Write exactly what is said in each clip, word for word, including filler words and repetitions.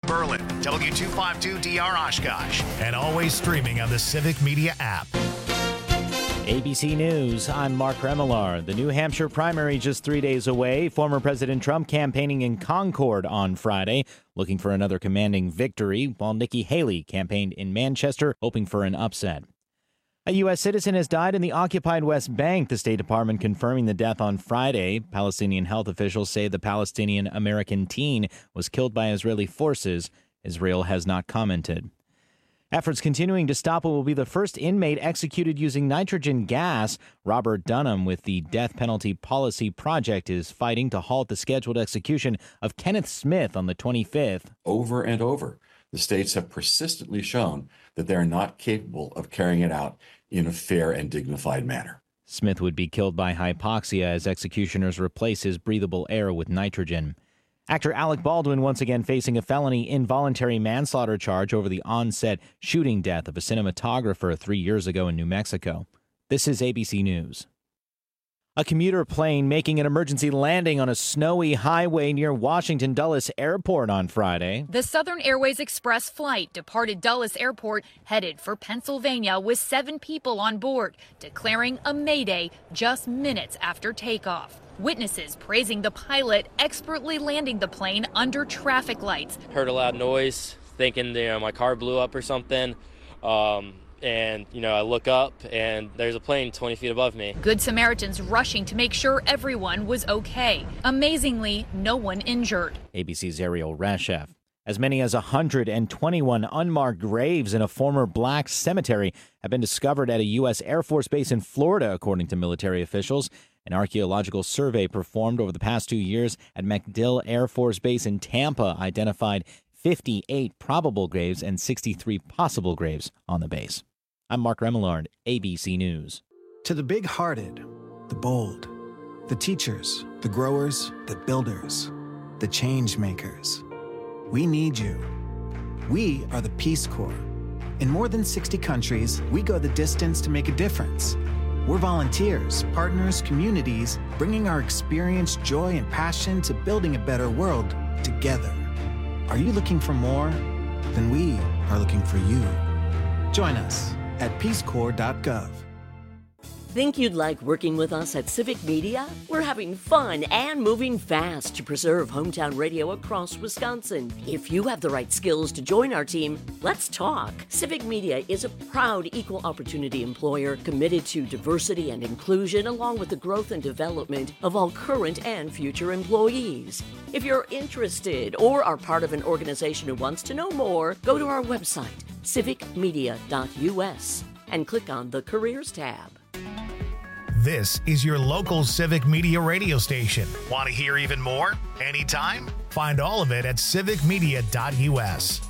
Berlin, W two fifty-two D R Oshkosh, and always streaming on the Civic Media app. A B C News, I'm Mark Remillard. The New Hampshire primary just three days away. Former President Trump campaigning in Concord on Friday, looking for another commanding victory, while Nikki Haley campaigned in Manchester, hoping for an upset. A U S citizen has died in the occupied West Bank, the State Department confirming the death on Friday. Palestinian health officials say the Palestinian-American teen was killed by Israeli forces. Israel has not commented. Efforts continuing to stop what will be the first inmate executed using nitrogen gas. Robert Dunham with the Death Penalty Policy Project is fighting to halt the scheduled execution of Kenneth Smith on the twenty-fifth. Over and over, the states have persistently shown that they are not capable of carrying it out in a fair and dignified manner. Smith would be killed by hypoxia as executioners replace his breathable air with nitrogen. Actor Alec Baldwin once again facing a felony involuntary manslaughter charge over the on-set shooting death of a cinematographer three years ago in New Mexico. This is A B C News. A commuter plane making an emergency landing on a snowy highway near Washington Dulles Airport on Friday. The Southern Airways Express flight departed Dulles Airport headed for Pennsylvania with seven people on board, declaring a mayday just minutes after takeoff. Witnesses praising the pilot expertly landing the plane under traffic lights. Heard a loud noise, thinking you know, my car blew up or something. Um, and, you know, I look up and there's a plane twenty feet above me. Good Samaritans rushing to make sure everyone was okay. Amazingly, no one injured. A B C's Ariel Rashef. As many as one hundred twenty-one unmarked graves in a former black cemetery have been discovered at a U S Air Force base in Florida, according to military officials. An archaeological survey performed over the past two years at MacDill Air Force Base in Tampa identified fifty-eight probable graves and sixty-three possible graves on the base. I'm Mark Remillard, A B C News. To the big-hearted, the bold, the teachers, the growers, the builders, the change makers, we need you. We are the Peace Corps. In more than sixty countries, we go the distance to make a difference. We're volunteers, partners, communities, bringing our experience, joy, and passion to building a better world together. Are you looking for more? Then we are looking for you. Join us at peace corps dot gov. Think you'd like working with us at Civic Media? We're having fun and moving fast to preserve hometown radio across Wisconsin. If you have the right skills to join our team, let's talk. Civic Media is a proud equal opportunity employer committed to diversity and inclusion along with the growth and development of all current and future employees. If you're interested or are part of an organization who wants to know more, go to our website, civic media dot u s, and click on the Careers tab. This is your local Civic Media radio station. Want to hear even more? Anytime? Find all of it at civic media dot u s.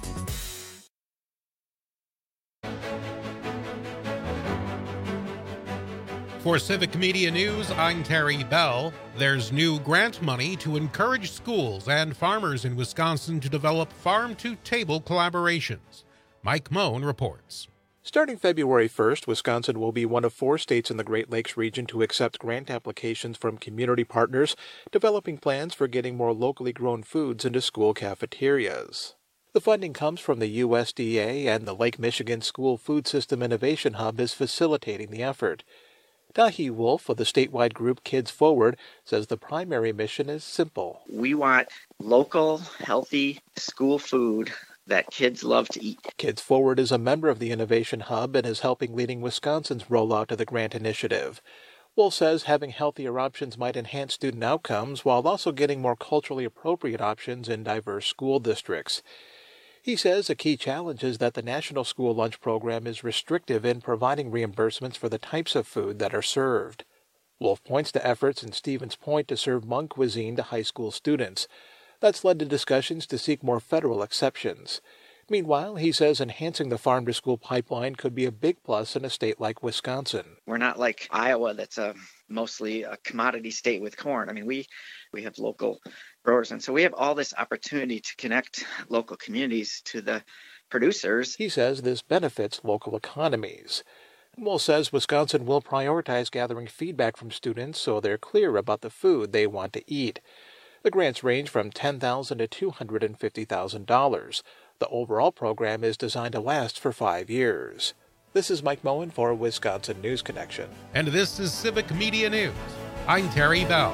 For Civic Media News, I'm Terry Bell. There's new grant money to encourage schools and farmers in Wisconsin to develop farm-to-table collaborations. Mike Moan reports. Starting February first, Wisconsin will be one of four states in the Great Lakes region to accept grant applications from community partners, developing plans for getting more locally grown foods into school cafeterias. The funding comes from the U S D A, and the Lake Michigan School Food System Innovation Hub is facilitating the effort. Dahi Wolf of the statewide group Kids Forward says the primary mission is simple. We want local, healthy school food that kids love to eat. Kids Forward is a member of the Innovation Hub and is helping leading Wisconsin's rollout of the grant initiative. Wolf says having healthier options might enhance student outcomes while also getting more culturally appropriate options in diverse school districts. He says a key challenge is that the National School Lunch Program is restrictive in providing reimbursements for the types of food that are served. Wolf points to efforts in Stevens Point to serve Hmong cuisine to high school students. That's led to discussions to seek more federal exceptions. Meanwhile, he says enhancing the farm-to-school pipeline could be a big plus in a state like Wisconsin. We're not like Iowa, that's a mostly a commodity state with corn. I mean, we, we have local growers, and so we have all this opportunity to connect local communities to the producers. He says this benefits local economies. Wolf says Wisconsin will prioritize gathering feedback from students so they're clear about the food they want to eat. The grants range from ten thousand dollars to two hundred fifty thousand dollars. The overall program is designed to last for five years. This is Mike Moen for Wisconsin News Connection. And this is Civic Media News. I'm Terry Bell.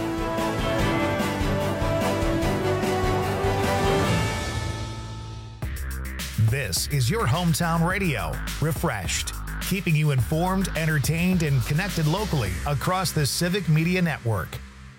This is your hometown radio, Refreshed, keeping you informed, entertained, and connected locally across the Civic Media Network.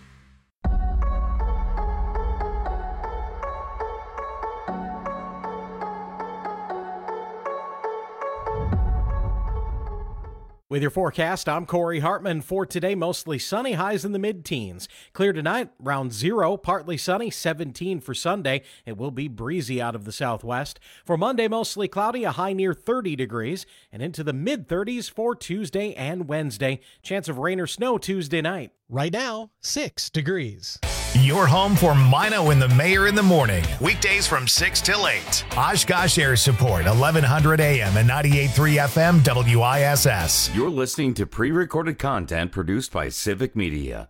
With your forecast, I'm Corey Hartman. For today, mostly sunny, highs in the mid-teens. Clear tonight, around zero, partly sunny, seventeen for Sunday. It will be breezy out of the southwest. For Monday, mostly cloudy, a high near thirty degrees, and into the mid-thirties for Tuesday and Wednesday. Chance of rain or snow Tuesday night. Right now, six degrees. Your home for Mino and the Mayor in the morning. Weekdays from six till eight. Oshkosh Air Support, eleven hundred A M and ninety-eight point three F M W I S S. You're listening to pre-recorded content produced by Civic Media.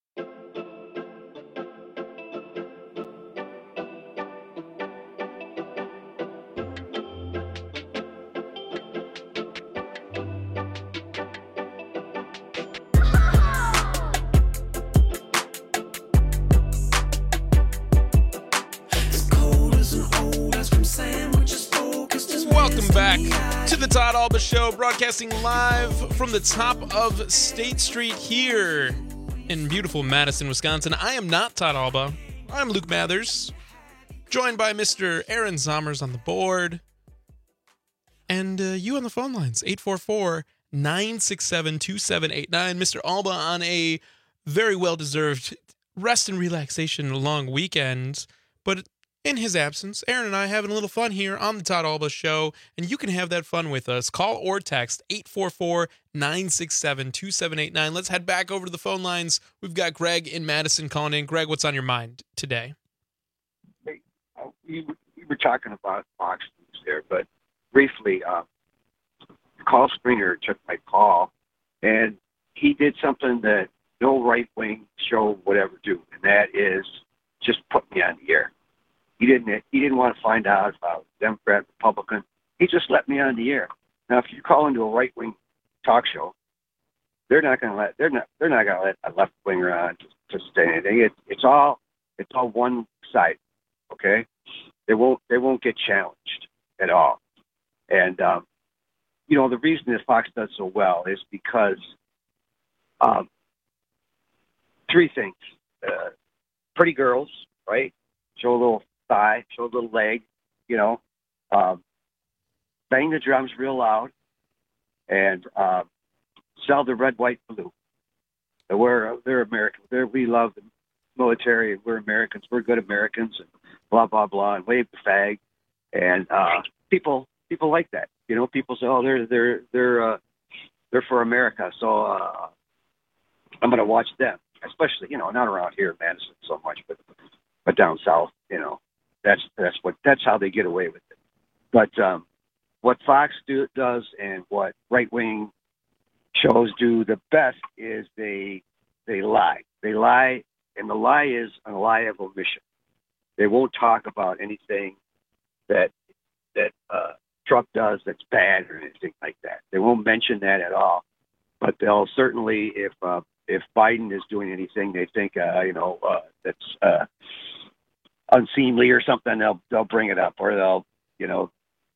Welcome back to the Todd Alba Show, broadcasting live from the top of State Street here in beautiful Madison, Wisconsin. I am not Todd Alba. I'm Luke Mathers, joined by Mister Aaron Zommers on the board, and uh, you on the phone lines, eight four four, nine six seven, two seven eight nine. Mister Alba on a very well-deserved rest and relaxation long weekend, but in his absence, Aaron and I having a little fun here on the Todd Alba Show, and you can have that fun with us. Call or text eight four four, nine six seven, two seven eight nine. Let's head back over to the phone lines. We've got Greg in Madison calling in. Greg, what's on your mind today? Hey, uh, we, we were talking about Fox News there, but briefly, uh, the call screener took my call, and he did something that no right-wing show would ever do, and that is just put me on the air. He didn't. He didn't want to find out about Democrat, Republican. He just let me on the air. Now, if you call into a right wing talk show, they're not going to let. They're not. They're not going to let a left winger on to, to say anything. It, it's all. It's all one side. Okay. They won't. They won't get challenged at all. And um, you know the reason that Fox does so well is because um, three things: uh, pretty girls, right? Show a little thigh, show a little leg, you know, um, bang the drums real loud, and uh, sell the red, white, blue. And we're they're Americans. They're, we love the military, and we're Americans. We're good Americans, and blah blah blah, and wave the flag. And uh, people people like that. You know, people say, oh, they're they're they're uh, they're for America, so uh, I'm going to watch them. Especially, you know, not around here in Madison so much, but but down south, you know. That's that's what that's how they get away with it. But um, what Fox do, does and what right wing shows do the best is they they lie. They lie, and the lie is a lie of omission. They won't talk about anything that that uh, Trump does that's bad or anything like that. They won't mention that at all. But they'll certainly, if uh, if Biden is doing anything they think uh, you know uh, that's uh, unseemly or something, they'll they'll bring it up, or they'll, you know,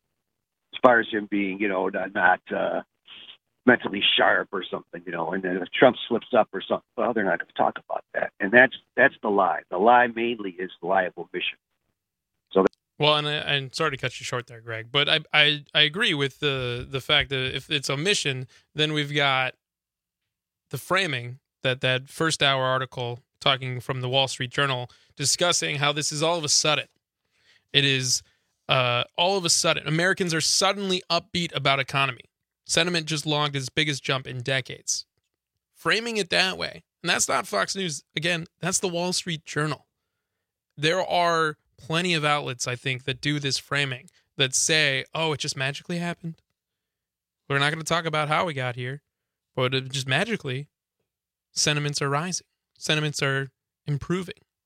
as far as him being, you know, not, not uh, mentally sharp or something, you know, and then if Trump slips up or something, well, they're not going to talk about that, and that's that's the lie. The lie mainly is the lie of omission. So, well, and I, I'm sorry to cut you short there, Greg, but I I, I agree with the the fact that if it's omission, then we've got the framing that that first hour article talking from the Wall Street Journal discussing how this is all of a sudden. It is uh, all of a sudden. Americans are suddenly upbeat about economy. Sentiment just logged its biggest jump in decades. Framing it that way. And that's not Fox News. Again, that's the Wall Street Journal. There are plenty of outlets, I think, that do this framing, that say, oh, it just magically happened. We're not going to talk about how we got here, but it just magically, sentiments are rising. Sentiments are improving.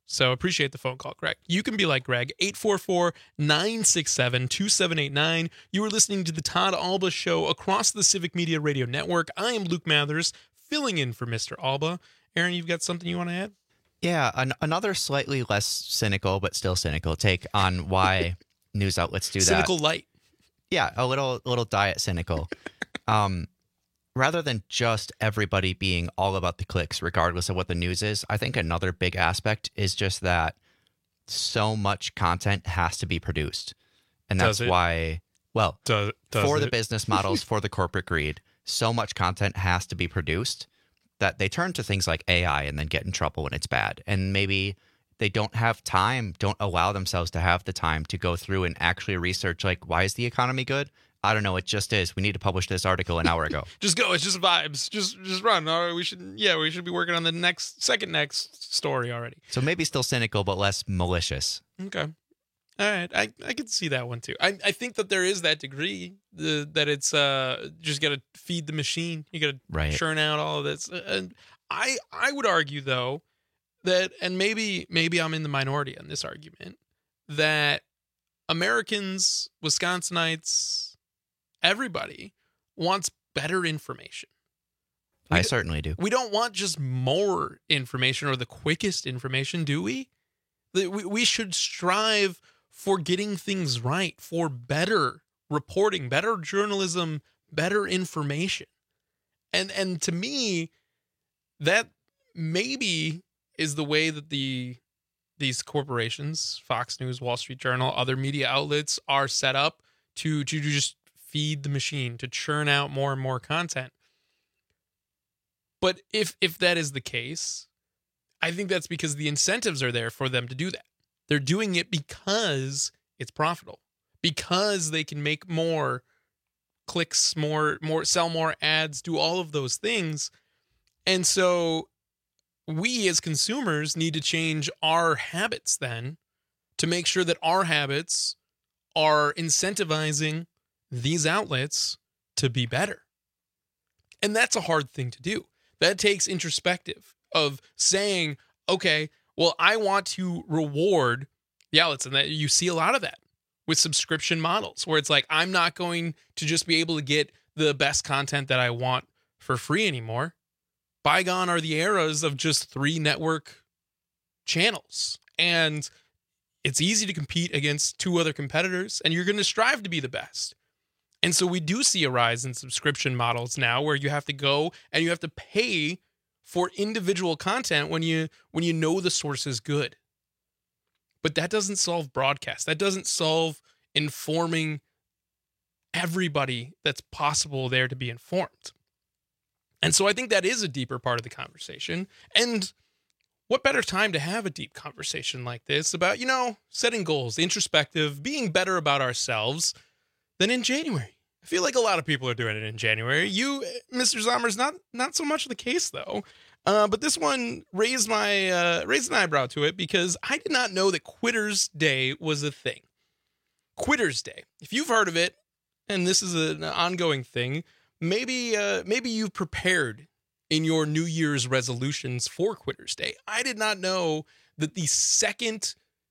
So appreciate the phone call, Greg. You can be like Greg, eight four four, nine six seven, two seven eight nine. You are listening to the Todd Alba Show across the Civic Media Radio Network. I am Luke Mathers, filling in for Mister Alba. Aaron, you've got something you want to add? Yeah, an- another slightly less cynical, but still cynical take on why news outlets do cynical that. Cynical light. Yeah, a little, little diet cynical. um, rather than just everybody being all about the clicks, regardless of what the news is, I think another big aspect is just that so much content has to be produced. And that's why, well, does, does for it? the business models, for the corporate greed, so much content has to be produced that they turn to things like A I and then get in trouble when it's bad. And maybe they don't have time, don't allow themselves to have the time to go through and actually research, like, why is the economy good? I don't know. It just is. We need to publish this article an hour ago. Just go. It's just vibes. Just just run. All right, we should. Yeah, we should be working on the next, second next story already. So maybe still cynical, but less malicious. Okay. All right. I, I can see that one too. I, I think that there is that degree the, that it's uh just got to feed the machine. You got to right. churn out all of this. And I I would argue though that, and maybe maybe I'm in the minority on this argument, that Americans, Wisconsinites, everybody wants better information. We I certainly do. We don't want just more information or the quickest information, do we? We, we should strive for getting things right, for better reporting, better journalism, better information. And and to me, that maybe is the way that the these corporations, Fox News, Wall Street Journal, other media outlets are set up to, to just feed the machine, to churn out more and more content. But if if that is the case, I think that's because the incentives are there for them to do that. They're doing it because it's profitable, because they can make more clicks, more, more, sell more ads, do all of those things. And so we as consumers need to change our habits then to make sure that our habits are incentivizing these outlets to be better. And that's a hard thing to do. That takes introspective of saying, okay, well, I want to reward the outlets. And that you see a lot of that with subscription models where it's like, I'm not going to just be able to get the best content that I want for free anymore. Bygone are the eras of just three network channels. And it's easy to compete against two other competitors, and you're going to strive to be the best. And so we do see a rise in subscription models now where you have to go and you have to pay for individual content when you when you know the source is good. But that doesn't solve broadcast. That doesn't solve informing everybody that's possible there to be informed. And so I think that is a deeper part of the conversation. And what better time to have a deep conversation like this about, you know, setting goals, introspective, being better about ourselves than in January. I feel like a lot of people are doing it in January. You, Mister Zommers, not not so much the case, though. Uh, but this one raised my uh, raised an eyebrow to it because I did not know that Quitter's Day was a thing. Quitter's Day. If you've heard of it, and this is an ongoing thing, maybe uh, maybe you've prepared in your New Year's resolutions for Quitter's Day. I did not know that the second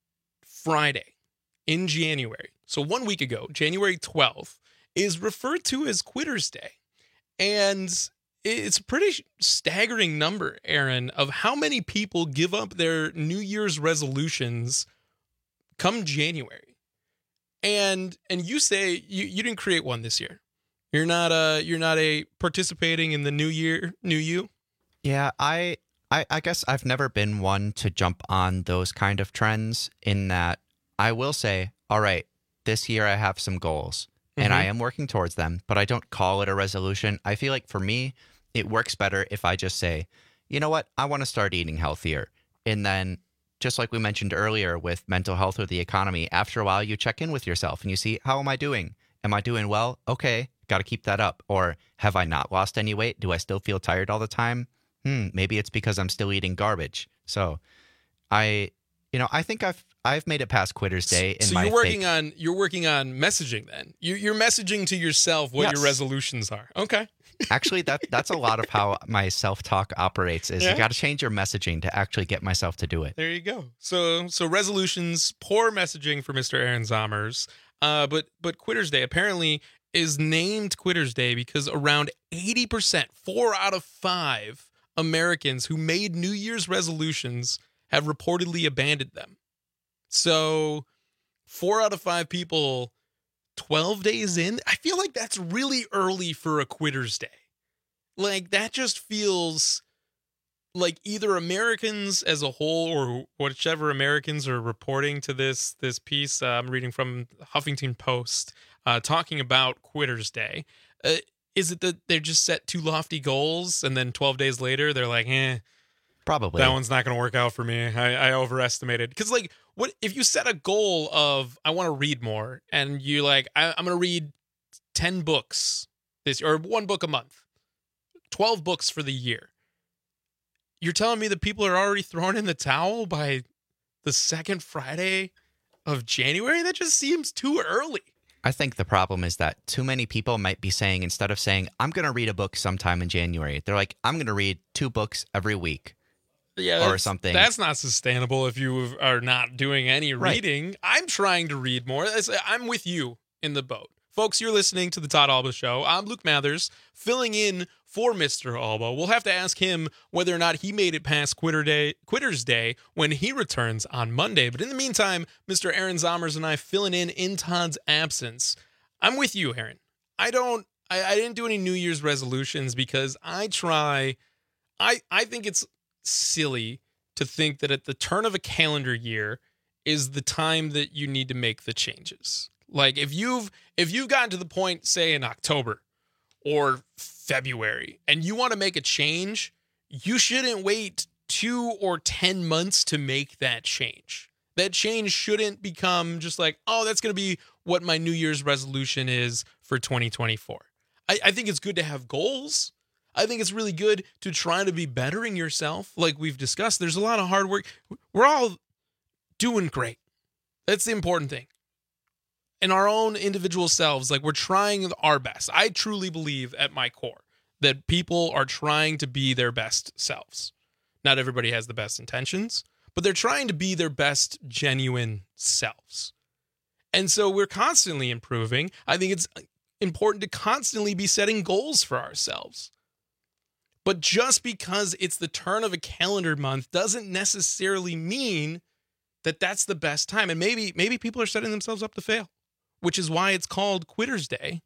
Friday in January, so one week ago, January twelfth, is referred to as Quitter's Day. And it's a pretty staggering number, Aaron, of how many people give up their New Year's resolutions come January. And and you say you, you didn't create one this year. You're not uh you're not a participating in the new year, new you? Yeah, I I, I guess I've never been one to jump on those kind of trends in that I will say, all right, this year I have some goals. And mm-hmm. I am working towards them, but I don't call it a resolution. I feel like for me, it works better if I just say, you know what, I want to start eating healthier. And then, just like we mentioned earlier with mental health or the economy, after a while you check in with yourself and you see, how am I doing? Am I doing well? Okay, got to keep that up. Or have I not lost any weight? Do I still feel tired all the time? Hmm, maybe it's because I'm still eating garbage. So I... You know, I think I've I've made it past Quitter's Day in so my you're working fake... on you're working on messaging then. You you're messaging to yourself what yes. your resolutions are. Okay. Actually, that that's a lot of how my self-talk operates. Is Yeah. you got to change your messaging to actually get myself to do it. There you go. So so resolutions, poor messaging for Mister Aaron Zommers. Uh, but but Quitter's Day apparently is named Quitter's Day because around eighty percent, four out of five Americans who made New Year's resolutions have reportedly abandoned them. So four out of five people twelve days in, I feel like that's really early for a Quitter's Day. Like, that just feels like either Americans as a whole or whichever Americans are reporting to this this piece uh, I'm reading from Huffington Post uh, talking about Quitter's Day. Uh, is it that they're just set too lofty goals and then twelve days later they're like, eh, probably that one's not going to work out for me. I, I overestimated. Because, like, what if you set a goal of, I want to read more, and you like, I, I'm going to read ten books this or one book a month, twelve books for the year. You're telling me that people are already throwing in the towel by the second Friday of January? That just seems too early. I think the problem is that too many people might be saying, instead of saying, I'm going to read a book sometime in January, they're like, I'm going to read two books every week. Yeah, or something. That's not sustainable if you are not doing any Right. reading. I'm trying to read more. That's- I'm with you in the boat. Folks, you're listening to the Todd Alba Show. I'm Luke Mathers, filling in for Mister Alba. We'll have to ask him whether or not he made it past Quitter Day, Quitter's Day when he returns on Monday. But in the meantime, Mister Aaron Zommers and I filling in in Todd's absence. I'm with you, Aaron. I don't. I, I didn't do any New Year's resolutions because I try. I I think it's silly to think that at the turn of a calendar year is the time that you need to make the changes. Like if you've if you've gotten to the point, say in October or February, and you want to make a change, you shouldn't wait two or ten months to make that change. That change shouldn't become just like, oh, that's going to be what my New Year's resolution is for twenty twenty-four. I, I think it's good to have goals. I think it's really good to try to be bettering yourself. Like we've discussed, there's a lot of hard work. We're all doing great. That's the important thing. In our own individual selves, like we're trying our best. I truly believe at my core that people are trying to be their best selves. Not everybody has the best intentions, but they're trying to be their best genuine selves. And so we're constantly improving. I think it's important to constantly be setting goals for ourselves. But just because it's the turn of a calendar month doesn't necessarily mean that that's the best time. And maybe maybe people are setting themselves up to fail, which is why it's called Quitter's Day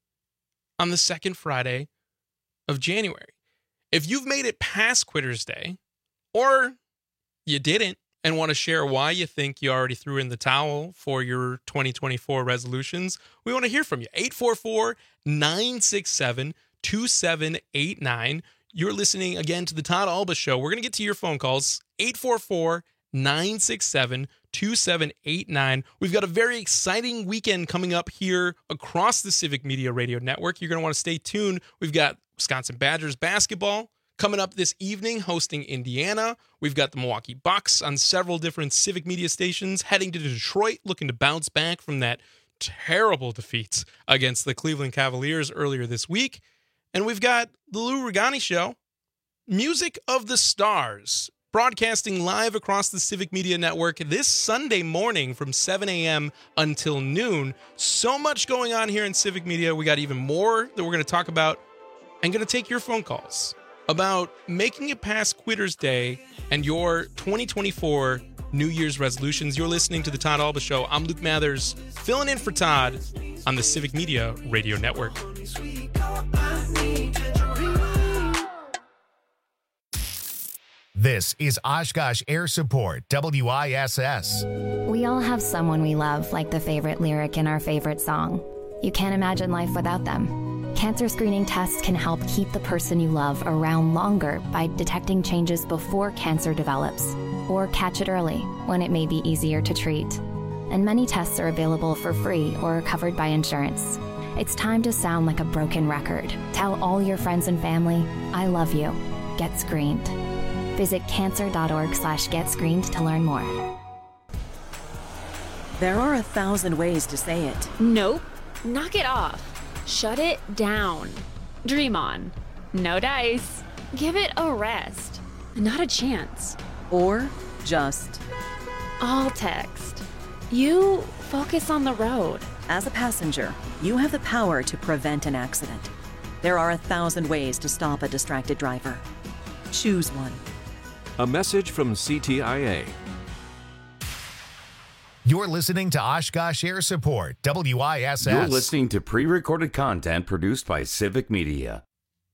on the second Friday of January. If you've made it past Quitter's Day, or you didn't and want to share why you think you already threw in the towel for your twenty twenty-four resolutions, we want to hear from you. eight four four, nine six seven, two seven eight nine. You're listening again to the Todd Alba Show. We're going to get to your phone calls. eight four four, nine six seven, two seven eight nine. We've got a very exciting weekend coming up here across the Civic Media Radio Network. You're going to want to stay tuned. We've got Wisconsin Badgers basketball coming up this evening, hosting Indiana. We've got the Milwaukee Bucks on several different Civic Media stations, heading to Detroit, looking to bounce back from that terrible defeat against the Cleveland Cavaliers earlier this week. And we've got the Lou Regani Show, Music of the Stars, broadcasting live across the Civic Media Network this Sunday morning from seven a.m. until noon. So much going on here in Civic Media. We got even more that we're going to talk about. I'm going to take your phone calls about making it past Quitter's Day and your twenty twenty-four New Year's resolutions. You're listening to the Todd Alba Show. I'm Luke Mathers, filling in for Todd on the Civic Media Radio Network. This is Oshkosh Air Support, W I S S. We all have someone we love, like the favorite lyric in our favorite song. You can't imagine life without them. Cancer screening tests can help keep the person you love around longer by detecting changes before cancer develops, or catch it early when it may be easier to treat. And many tests are available for free or covered by insurance. It's time to sound like a broken record. Tell all your friends and family, I love you. Get screened. Visit cancer.org slash get screened to learn more. There are a thousand ways to say it. Nope. Knock it off. Shut it down. Dream on. No dice. Give it a rest. Not a chance. Or just all text. You focus on the road. As a passenger, you have the power to prevent an accident. There are a thousand ways to stop a distracted driver. Choose one. A message from C T I A. You're listening to Oshkosh Air Support, W I S S. You're listening to pre-recorded content produced by Civic Media.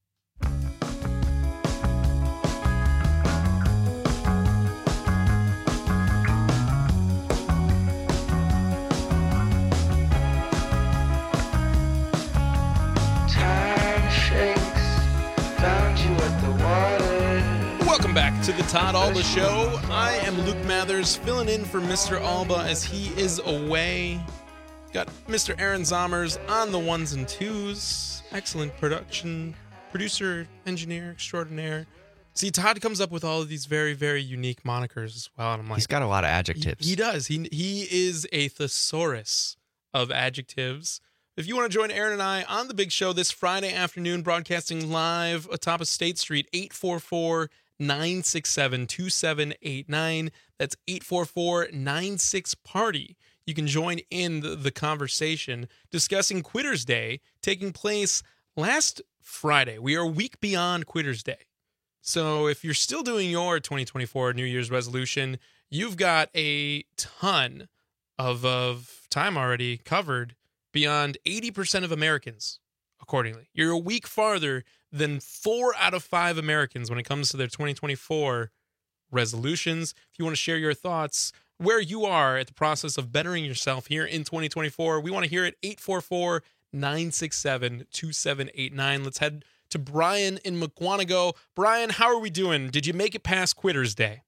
Welcome back to the Todd Alba Show. I am Luke Mathers, filling in for Mister Alba as he is away. Got Mister Aaron Zommers on the ones and twos. Excellent production, producer, engineer extraordinaire. See, Todd comes up with all of these very, very unique monikers as well. And I'm like, he's got a lot of adjectives. He, he does. He he is a thesaurus of adjectives. If you want to join Aaron and I on the big show this Friday afternoon, broadcasting live atop of State Street, eight four four, nine six seven, two seven eight nine. That's eight four four, nine six, party. You can join in the, the conversation discussing Quitters Day taking place last Friday. We are a week beyond Quitters Day. So if you're still doing your twenty twenty-four New Year's resolution, you've got a ton of, of time already covered beyond eighty percent of Americans, accordingly. You're a week farther than four out of five Americans when it comes to their twenty twenty-four resolutions. If you want to share your thoughts, where you are at the process of bettering yourself here in twenty twenty-four, we want to hear it. eight four four, nine six seven, two seven eight nine. Let's head to Brian in McWanago. Brian, how are we doing? Did you make it past Quitters Day?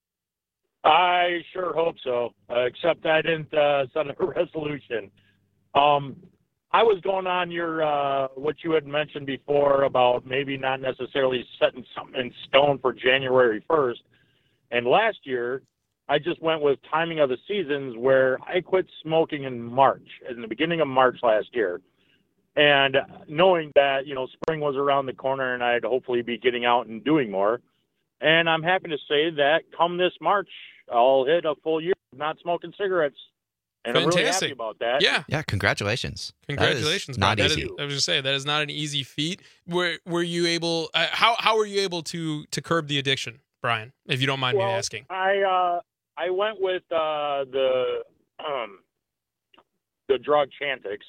I sure hope so, uh, except I didn't uh, set a resolution. Um, I was going on your uh, what you had mentioned before about maybe not necessarily setting something in stone for January first. And last year, I just went with timing of the seasons where I quit smoking in March, in the beginning of March last year. And knowing that, you know, spring was around the corner and I'd hopefully be getting out and doing more. And I'm happy to say that come this March, I'll hit a full year of not smoking cigarettes. And Fantastic. I'm really happy about that. Yeah. Yeah, congratulations. Congratulations. Not That easy. is- I was just saying, that is not an easy feat. Were were you able, uh, how how were you able to to curb the addiction, Brian, if you don't mind well, me asking? I uh, I went with uh, the um, the drug Chantix,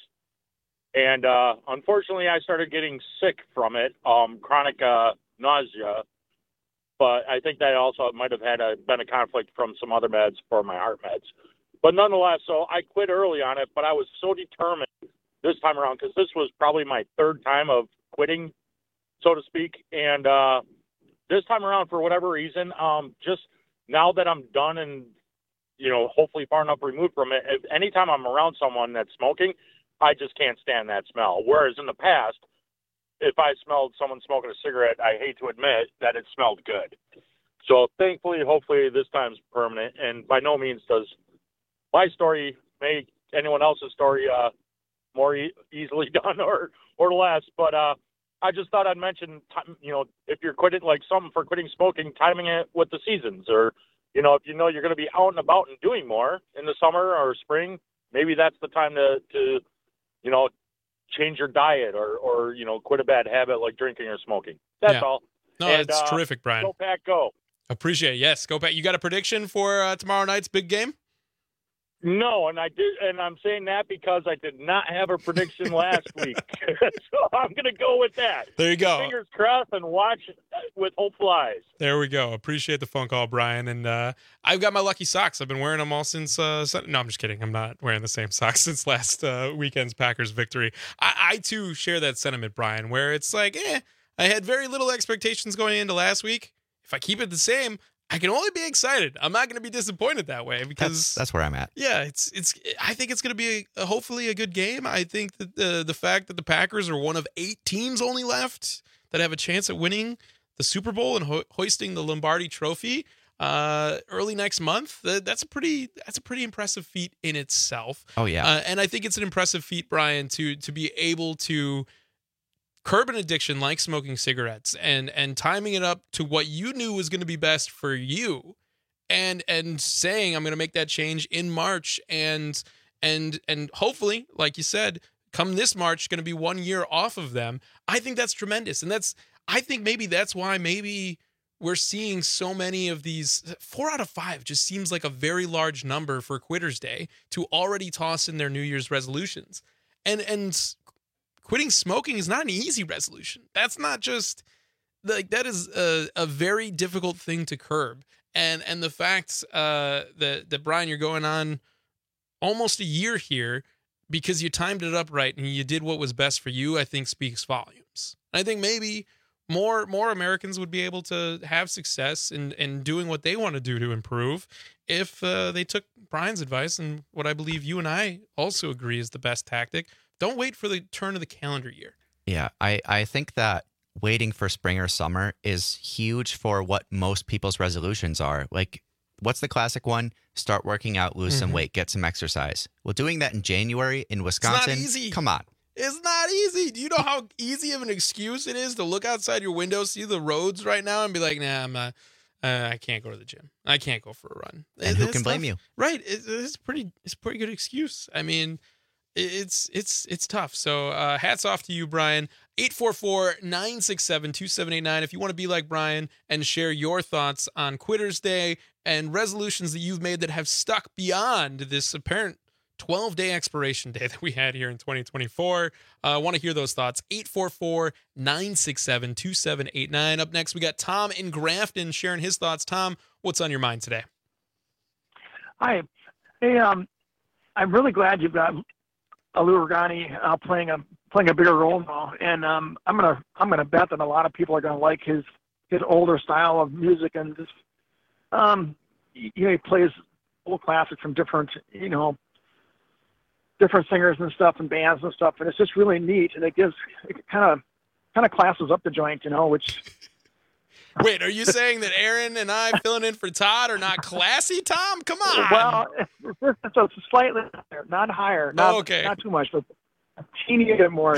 and uh, unfortunately, I started getting sick from it, um, chronic uh, nausea. But I think that also might have had a, been a conflict from some other meds for my heart meds. But nonetheless, so I quit early on it, but I was so determined this time around because this was probably my third time of quitting, so to speak. And uh, this time around, for whatever reason, um, just now that I'm done and, you know, hopefully far enough removed from it, if, anytime I'm around someone that's smoking, I just can't stand that smell. Whereas in the past, if I smelled someone smoking a cigarette, I hate to admit that it smelled good. So thankfully, hopefully this time's permanent. And by no means does my story make anyone else's story uh, more e- easily done or, or less. But uh, I just thought I'd mention, you know, if you're quitting, like something for quitting smoking, timing it with the seasons. Or, you know, if you know you're going to be out and about and doing more in the summer or spring, maybe that's the time to, to you know, change your diet or, or, you know, quit a bad habit like drinking or smoking. That's Yeah. all. No, And, it's uh, terrific, Brian. Go Pack, go. Appreciate it. Yes, go Pat. You got a prediction for uh, tomorrow night's big game? No, and I did, and I'm saying that because I did not have a prediction last week, so I'm going to go with that. There you go. Fingers crossed and watch with hopeful eyes. There we go. Appreciate the phone call, Brian. And uh, I've got my lucky socks. I've been wearing them all since. Uh, Sun- no, I'm just kidding. I'm not wearing the same socks since last uh, weekend's Packers victory. I-, I too share that sentiment, Brian, where it's like, eh, I had very little expectations going into last week. If I keep it the same, I can only be excited. I'm not going to be disappointed that way because That's, that's where I'm at. yeah, it's it's. I think it's going to be a, hopefully a good game. I think that the the fact that the Packers are one of eight teams only left that have a chance at winning the Super Bowl and ho- hoisting the Lombardi Trophy uh, early next month, that, that's a pretty that's a pretty impressive feat in itself. Oh, yeah. uh, and I think it's an impressive feat, Brian, to to be able to curb an addiction like smoking cigarettes and and timing it up to what you knew was going to be best for you, and and saying I'm going to make that change in March, and and and hopefully, like you said, come this March, going to be one year off of them. I think that's tremendous, and that's I think maybe that's why maybe we're seeing so many of these. Four out of five just seems like a very large number for Quitter's Day to already toss in their New Year's resolutions. And and quitting smoking is not an easy resolution. That's not just like that is a, a very difficult thing to curb. And and the fact uh, that that Brian, you're going on almost a year here because you timed it up right and you did what was best for you, I think speaks volumes. I think maybe more more Americans would be able to have success in, in doing what they want to do to improve if uh, they took Brian's advice and what I believe you and I also agree is the best tactic. Don't wait for the turn of the calendar year. Yeah, I, I think that waiting for spring or summer is huge for what most people's resolutions are. Like, what's the classic one? Start working out, lose mm-hmm. some weight, get some exercise. Well, doing that in January in Wisconsin, it's not easy. Come on. It's not easy. Do you know how easy of an excuse it is to look outside your window, see the roads right now, and be like, nah, I'm not, uh, I can't go to the gym. I can't go for a run. And who can blame you? Right. It, it's pretty, it's a pretty good excuse. I mean, it's, it's, it's tough. So uh, hats off to you, Brian. eight four four, nine six seven, two seven eight nine. If you want to be like Brian and share your thoughts on Quitter's Day and resolutions that you've made that have stuck beyond this apparent twelve-day expiration day that we had here in twenty twenty-four. I uh, want to hear those thoughts. eight four four, nine six seven, two seven eight nine. Up next, we got Tom in Grafton sharing his thoughts. Tom, what's on your mind today? Hi. Hey, um, I'm really glad you've got Lou Rugani uh, playing a playing a bigger role now, and um, I'm gonna I'm gonna bet that a lot of people are gonna like his his older style of music, and just um, you know, he plays old classics from different you know. different singers and stuff and bands and stuff, and it's just really neat, and it gives it kind of kind of classes up the joint, you know, which Wait, are you saying that Aaron and I filling in for Todd are not classy, Tom? Come on. Well, it's, it's a slightly higher, not higher, not, oh, okay. not too much, but a teeny bit more.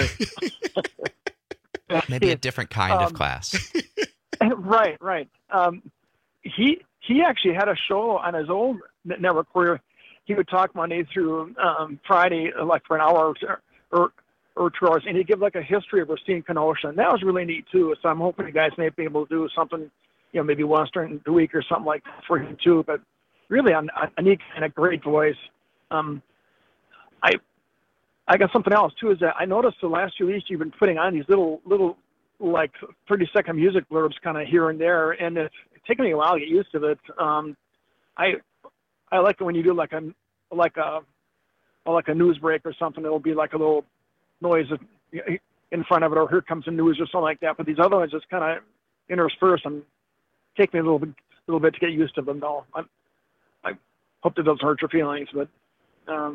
Maybe a different kind um, of class. Right, right. Um, he he actually had a show on his old network where he would talk Monday through um, Friday, like for an hour or, or or two hours, and he'd give like a history of Racine Kenosha. And that was really neat too. So I'm hoping you guys may be able to do something, you know, maybe once during the week or something like that for him too. But really, a, a neat and a great voice. Um, I I got something else too. Is that I noticed the last few weeks you've been putting on these little little like thirty second music blurbs kind of here and there, and it's taken me a while to get used to it. Um, I I like it when you do like a like a like a news break or something. It'll be like a little noise in front of it, or here comes the news or something like that. But these other ones just kind of intersperse and take me a little bit, little bit to get used to them. Though I, I hope that doesn't hurt your feelings, but um,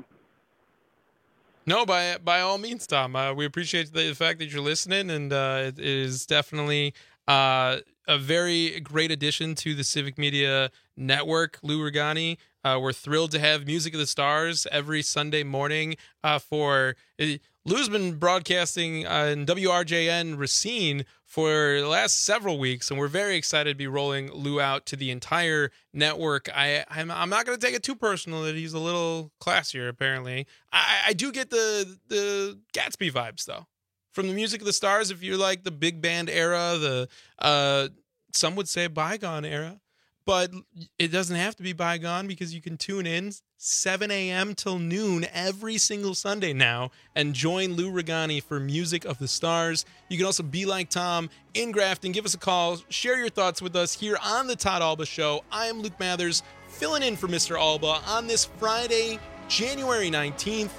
no, by by all means, Tom. Uh, we appreciate the fact that you're listening, and uh, it is definitely uh, a very great addition to the Civic Media Network. Lou Rugani. Uh, we're thrilled to have Music of the Stars every Sunday morning uh, for uh, Lou's been broadcasting on W R J N Racine for the last several weeks, and we're very excited to be rolling Lou out to the entire network. I, I'm, I'm not going to take it too personal that he's a little classier, apparently. I, I do get the, the Gatsby vibes, though, from the Music of the Stars. If you're like the big band era, the uh, some would say bygone era. But it doesn't have to be bygone because you can tune in seven a.m. till noon every single Sunday now and join Lou Rugani for Music of the Stars. You can also be like Tom in Grafton. Give us a call. Share your thoughts with us here on The Todd Alba Show. I am Luke Mathers, filling in for Mister Alba on this Friday, January nineteenth.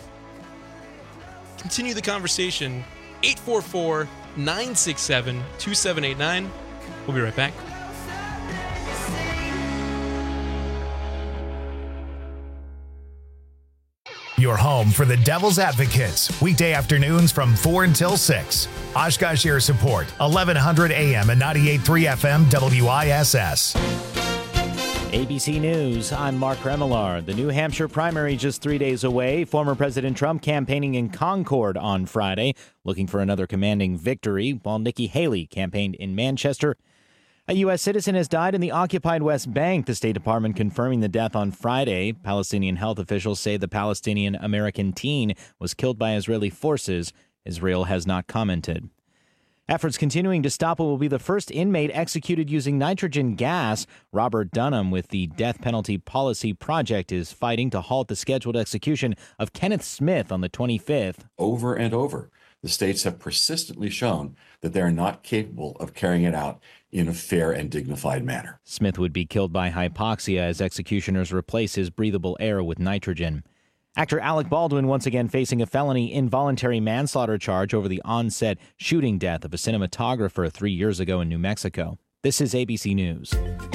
Continue the conversation. eight four four, nine six seven, two seven eight nine. We'll be right back. Your home for the Devil's Advocates, weekday afternoons from four until six. Oshkosh Air Support, eleven hundred A M and ninety-eight point three F M W I S S. A B C News, I'm Mark Remillard. The New Hampshire primary just three days away. Former President Trump campaigning in Concord on Friday, looking for another commanding victory, while Nikki Haley campaigned in Manchester. A U S citizen has died in the occupied West Bank, the State Department confirming the death on Friday. Palestinian health officials say the Palestinian-American teen was killed by Israeli forces. Israel has not commented. Efforts continuing to stop what will be the first inmate executed using nitrogen gas. Robert Dunham with the Death Penalty Policy Project is fighting to halt the scheduled execution of Kenneth Smith on the twenty-fifth. Over and over, the states have persistently shown that they are not capable of carrying it out in a fair and dignified manner. Smith would be killed by hypoxia as executioners replace his breathable air with nitrogen. Actor Alec Baldwin once again facing a felony involuntary manslaughter charge over the on-set shooting death of a cinematographer three years ago in New Mexico. This is A B C News.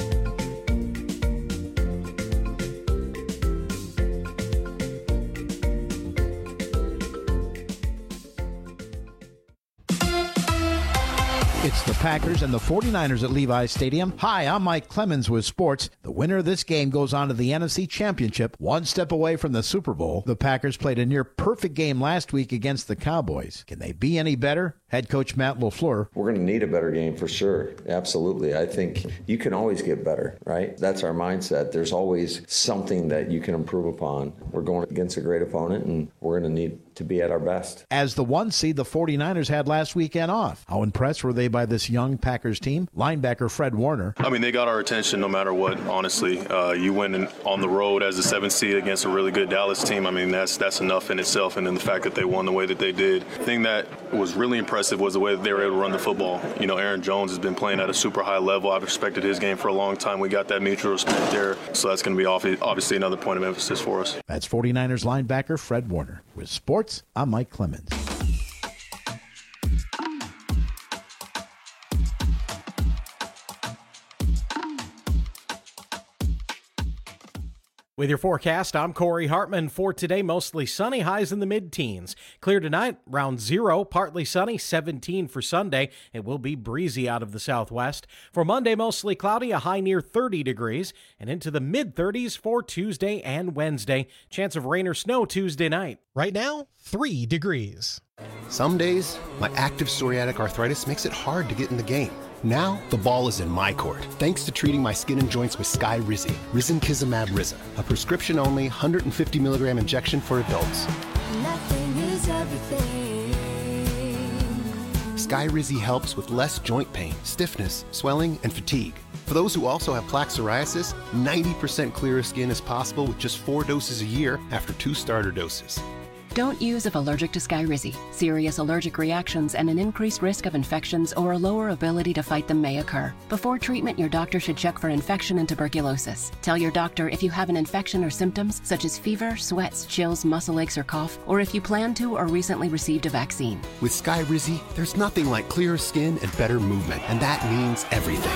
It's the Packers and the forty-niners at Levi's Stadium. Hi, I'm Mike Clemens with sports. The winner of this game goes on to the N F C Championship, one step away from the Super Bowl. The Packers played a near-perfect game last week against the Cowboys. Can they be any better? Head coach Matt LaFleur. We're going to need a better game for sure. Absolutely. I think you can always get better, right? That's our mindset. There's always something that you can improve upon. We're going against a great opponent, and we're going to need to be at our best. As the one seed, the forty-niners had last weekend off. How impressed were they by this young Packers team? Linebacker Fred Warner. I mean, they got our attention no matter what, honestly. Uh, you win in, on the road as the seventh seed against a really good Dallas team. I mean, that's that's enough in itself. And then the fact that they won the way that they did. The thing that was really impressive was the way that they were able to run the football. You know, Aaron Jones has been playing at a super high level. I've respected his game for a long time. We got that mutual respect there. So that's going to be obviously another point of emphasis for us. That's forty-niners linebacker Fred Warner. With sports, I'm Mike Clemens. With your forecast, I'm Corey Hartman. For today, mostly sunny, highs in the mid-teens. Clear tonight, around zero, partly sunny, seventeen for Sunday. It will be breezy out of the southwest. For Monday, mostly cloudy, a high near thirty degrees, and into the mid-thirties for Tuesday and Wednesday. Chance of rain or snow Tuesday night. Right now, three degrees. Some days, my active psoriatic arthritis makes it hard to get in the game. Now, the ball is in my court, thanks to treating my skin and joints with Skyrizi, Risankizumab Riza, a prescription-only one hundred fifty milligram injection for adults. Nothing is everything. Skyrizi helps with less joint pain, stiffness, swelling, and fatigue. For those who also have plaque psoriasis, ninety percent clearer skin is possible with just four doses a year after two starter doses. Don't use if allergic to Skyrizi. Serious allergic reactions and an increased risk of infections or a lower ability to fight them may occur. Before treatment, your doctor should check for infection and tuberculosis. Tell your doctor if you have an infection or symptoms such as fever, sweats, chills, muscle aches, or cough, or if you plan to or recently received a vaccine. With Skyrizi, there's nothing like clearer skin and better movement, and that means everything.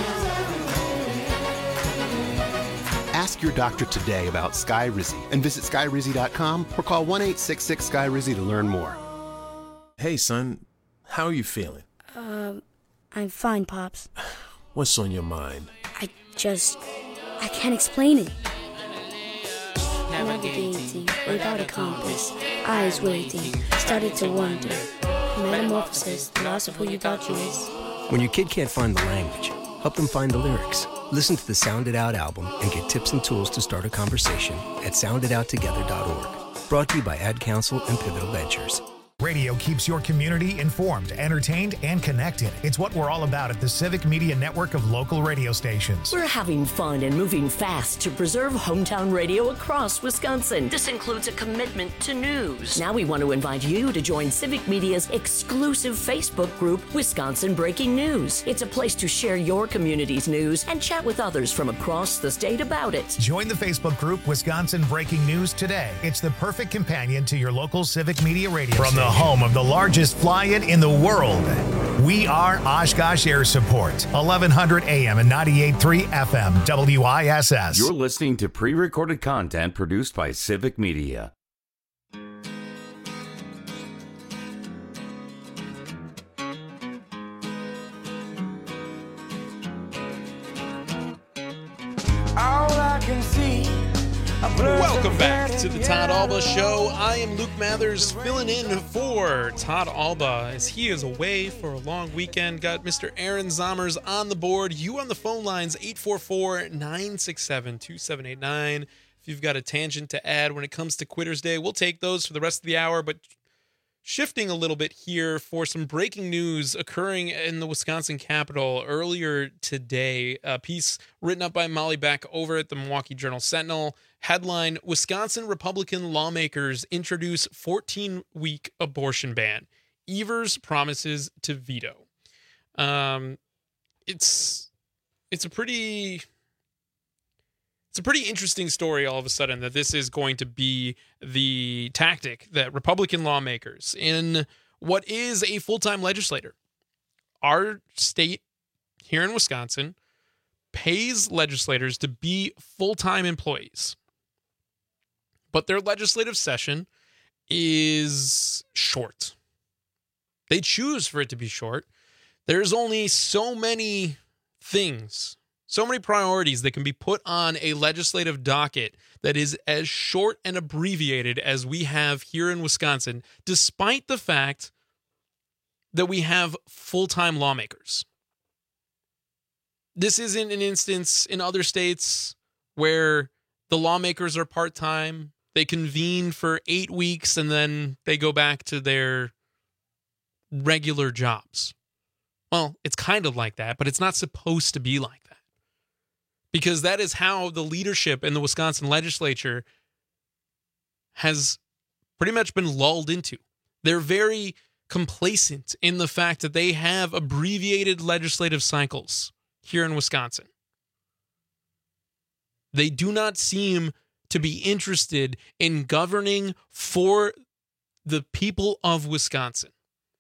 Ask your doctor today about Skyrizi and visit Skyrizi dot com or call one eight six six Sky Rizi to learn more. Hey, son, how are you feeling? Um, I'm fine, Pops. What's on your mind? I just, I can't explain it. Navigating without a compass, eyes waiting, started to wonder. Metamorphosis, the loss of who you thought you was. When your kid can't find the language, help them find the lyrics. Listen to the Sound It Out album and get tips and tools to start a conversation at sound it out together dot org. Brought to you by Ad Council and Pivotal Ventures. Radio keeps your community informed, entertained, and connected. It's what we're all about at the Civic Media Network of local radio stations. We're having fun and moving fast to preserve hometown radio across Wisconsin. This includes a commitment to news. Now we want to invite you to join Civic Media's exclusive Facebook group, Wisconsin Breaking News. It's a place to share your community's news and chat with others from across the state about it. Join the Facebook group, Wisconsin Breaking News today. It's the perfect companion to your local Civic Media radio From station. The home of the largest fly-in in the world, we are Oshkosh Air Support, eleven hundred A M and ninety-eight point three F M, W I S S. You're listening to pre-recorded content produced by Civic Media. I Welcome back to the Todd Alba Show. I am Luke Mathers filling in for Todd Alba as he is away for a long weekend. Got Mister Aaron Zommers on the board. You on the phone lines, eight four four, nine six seven, two seven eight nine. If you've got a tangent to add when it comes to Quitters Day, we'll take those for the rest of the hour. But shifting a little bit here for some breaking news occurring in the Wisconsin Capitol earlier today. A piece written up by Molly Beck over at the Milwaukee Journal-Sentinel. Headline, Wisconsin Republican lawmakers introduce fourteen-week abortion ban. Evers promises to veto. Um, it's it's a pretty... It's a pretty interesting story all of a sudden that this is going to be the tactic that Republican lawmakers in what is a full-time legislator. Our state here in Wisconsin pays legislators to be full-time employees. But their legislative session is short. They choose for it to be short. There's only so many things, so many priorities that can be put on a legislative docket that is as short and abbreviated as we have here in Wisconsin, despite the fact that we have full-time lawmakers. This isn't an instance in other states where the lawmakers are part-time. They convene for eight weeks and then they go back to their regular jobs. Well, it's kind of like that, but it's not supposed to be like that. Because that is how the leadership in the Wisconsin legislature has pretty much been lulled into. They're very complacent in the fact that they have abbreviated legislative cycles here in Wisconsin. They do not seem to be interested in governing for the people of Wisconsin.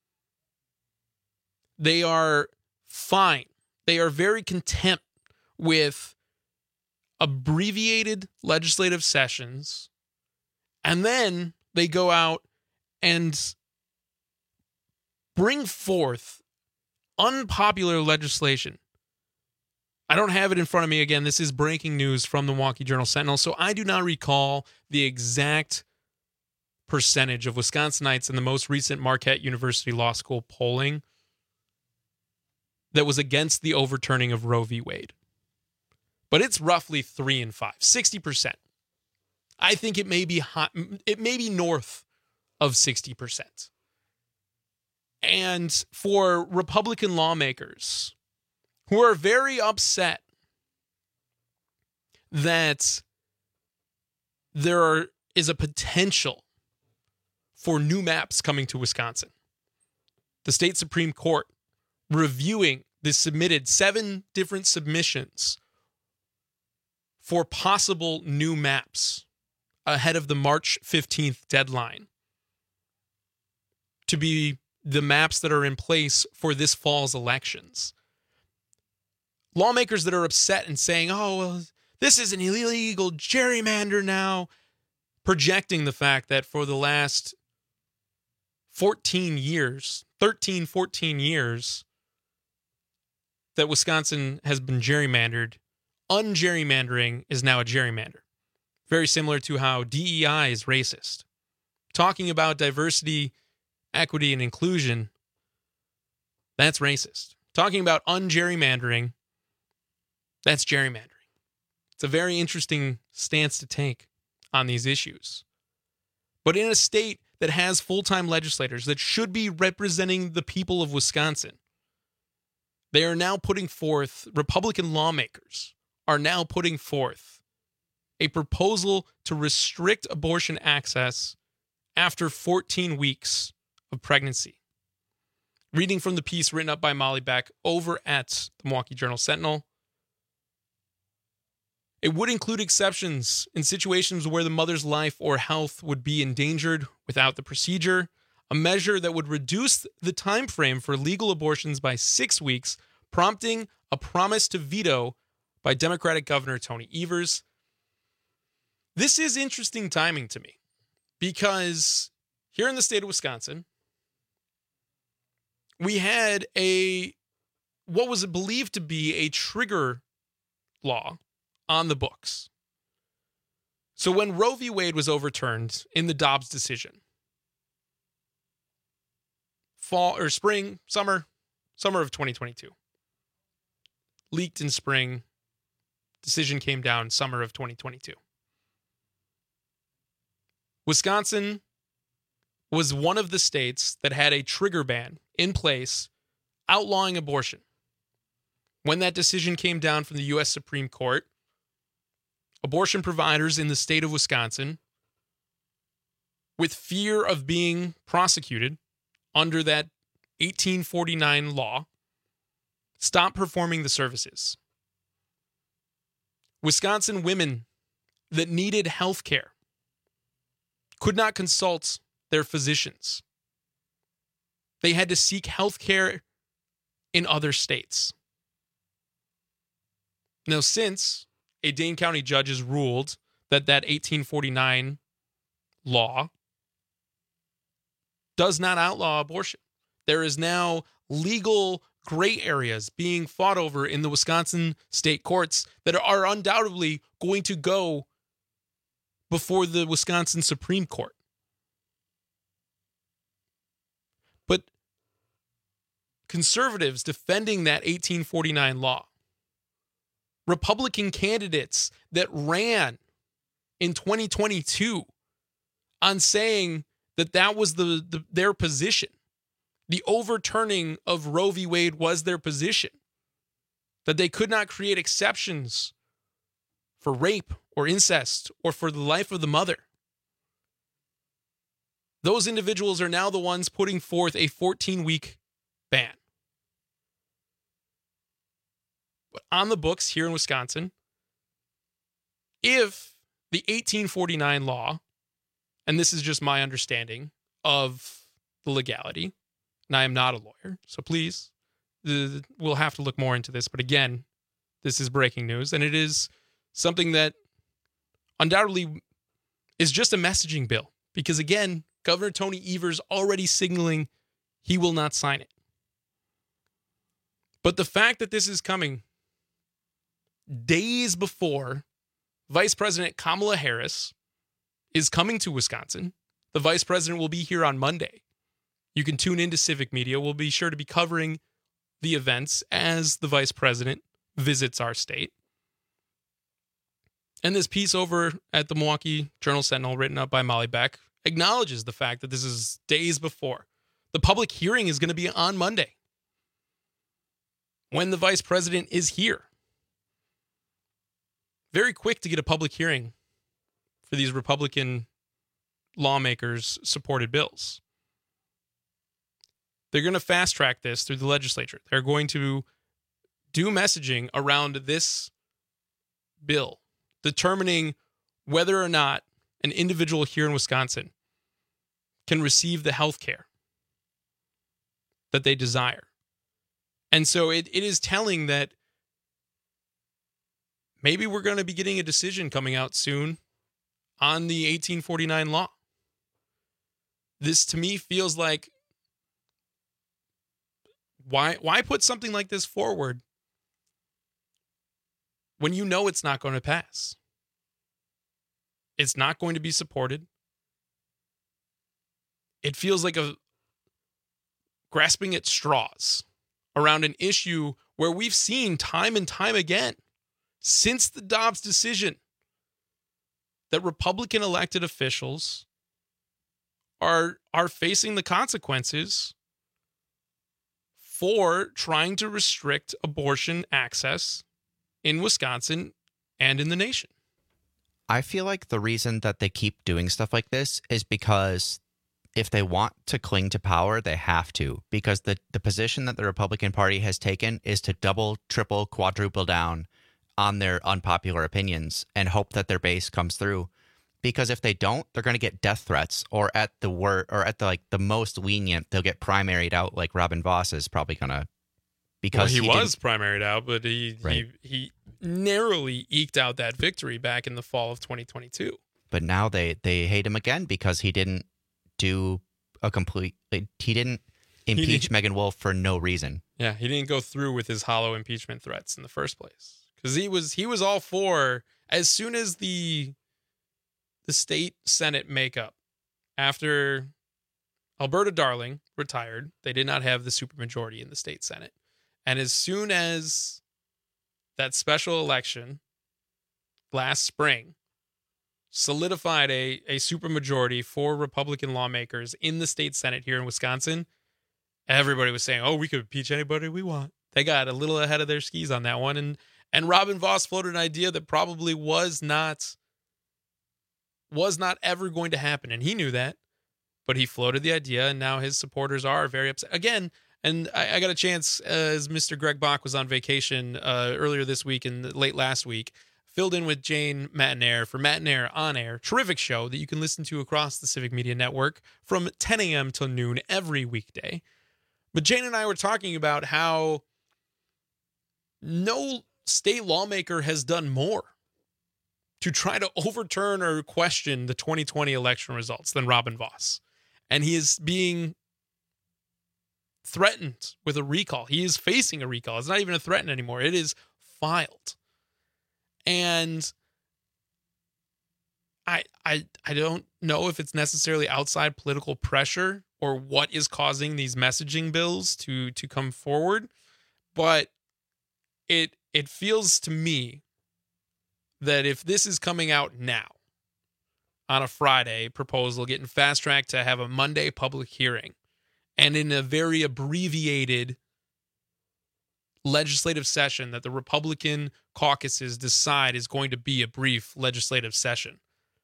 They are fine. They are very content with abbreviated legislative sessions, and then they go out and bring forth unpopular legislation. I don't have it in front of me. Again, this is breaking news from the Milwaukee Journal-Sentinel, so I do not recall the exact percentage of Wisconsinites in the most recent Marquette University Law School polling that was against the overturning of Roe v. Wade. But it's roughly three and five, sixty percent. I think it may be hot, it may be north of sixty percent. And for Republican lawmakers who are very upset that there are, is a potential for new maps coming to Wisconsin, the state Supreme Court reviewing the submitted seven different submissions for possible new maps ahead of the March fifteenth deadline to be the maps that are in place for this fall's elections. Lawmakers that are upset and saying, oh, well, this is an illegal gerrymander now, projecting the fact that for the last fourteen years, thirteen, fourteen years, that Wisconsin has been gerrymandered. Un-gerrymandering is now a gerrymander. Very similar to how D E I is racist. Talking about diversity, equity, and inclusion, that's racist. Talking about un-gerrymandering, that's gerrymandering. It's a very interesting stance to take on these issues. But in a state that has full-time legislators that should be representing the people of Wisconsin, they are now putting forth, Republican lawmakers are now putting forth a proposal to restrict abortion access after fourteen weeks of pregnancy. Reading from the piece written up by Molly Beck over at the Milwaukee Journal-Sentinel, it would include exceptions in situations where the mother's life or health would be endangered without the procedure, a measure that would reduce the time frame for legal abortions by six weeks, prompting a promise to veto by Democratic Governor Tony Evers. This is interesting timing to me because here in the state of Wisconsin, we had a what was believed to be a trigger law on the books. So when Roe v. Wade was overturned in the Dobbs decision, fall or spring, summer, summer of twenty twenty-two, leaked in spring, decision came down summer of twenty twenty-two. Wisconsin was one of the states that had a trigger ban in place outlawing abortion. When that decision came down from the U S Supreme Court, abortion providers in the state of Wisconsin, with fear of being prosecuted under that eighteen forty-nine law, stopped performing the services. Wisconsin women that needed health care could not consult their physicians. They had to seek health care in other states. Now, since a Dane County judge has ruled that that eighteen forty-nine law does not outlaw abortion, there is now legal gray areas being fought over in the Wisconsin state courts that are undoubtedly going to go before the Wisconsin Supreme Court. But conservatives defending that eighteen forty-nine law, Republican candidates that ran in twenty twenty-two on saying that that was the, the their position, the overturning of Roe v. Wade was their position, that they could not create exceptions for rape or incest or for the life of the mother. Those individuals are now the ones putting forth a fourteen-week ban. But on the books here in Wisconsin, if the eighteen forty-nine law, and this is just my understanding of the legality, and I am not a lawyer, so please, the, we'll have to look more into this. But again, this is breaking news, and it is something that undoubtedly is just a messaging bill. Because again, Governor Tony Evers already signaling he will not sign it. But the fact that this is coming days before Vice President Kamala Harris is coming to Wisconsin, the Vice President will be here on Monday. You can tune into Civic Media. We'll be sure to be covering the events as the Vice President visits our state. And this piece over at the Milwaukee Journal-Sentinel, written up by Molly Beck, acknowledges the fact that this is days before. The public hearing is going to be on Monday, when the Vice President is here. Very quick to get a public hearing for these Republican lawmakers' supported bills. They're going to fast track this through the legislature. They're going to do messaging around this bill, determining whether or not an individual here in Wisconsin can receive the health care that they desire. And so it, it is telling that maybe we're going to be getting a decision coming out soon on the eighteen forty-nine law. This, to me, feels like, why, why put something like this forward when you know it's not going to pass? It's not going to be supported. It feels like a grasping at straws around an issue where we've seen time and time again since the Dobbs decision that Republican elected officials are, are facing the consequences for trying to restrict abortion access in Wisconsin and in the nation. I feel like the reason that they keep doing stuff like this is because if they want to cling to power, they have to. Because the, the position that the Republican Party has taken is to double, triple, quadruple down on their unpopular opinions and hope that their base comes through. Because if they don't, they're going to get death threats, or at the wor- or at the like the most lenient, they'll get primaried out, like Robin Voss is probably going to. Because well, he, he was primaried out, but he, right. he he narrowly eked out that victory back in the fall of twenty twenty-two. But now they, they hate him again because he didn't do a complete. He didn't impeach he didn't, Megan Wolf for no reason. Yeah, he didn't go through with his hollow impeachment threats in the first place, because he was he was all for, as soon as the the state Senate makeup after Alberta Darling retired. They did not have the supermajority in the state Senate. And as soon as that special election last spring solidified a, a supermajority for Republican lawmakers in the state Senate here in Wisconsin, everybody was saying, oh, we could impeach anybody we want. They got a little ahead of their skis on that one. And and Robin Vos floated an idea that probably was not was not ever going to happen. And he knew that, but he floated the idea, and now his supporters are very upset. Again, and I, I got a chance, uh, as Mister Greg Bach was on vacation uh, earlier this week and late last week, filled in with Jane Matinaire for Matinaire On Air. Terrific show that you can listen to across the Civic Media Network from ten a.m. till noon every weekday. But Jane and I were talking about how no state lawmaker has done more to try to overturn or question the twenty twenty election results than Robin Vos. And he is being threatened with a recall. He is facing a recall. It's not even a threat anymore. It is filed. And I I I don't know if it's necessarily outside political pressure or what is causing these messaging bills to to come forward, but it it feels to me that if this is coming out now on a Friday proposal, getting fast tracked to have a Monday public hearing, and in a very abbreviated legislative session that the Republican caucuses decide is going to be a brief legislative session,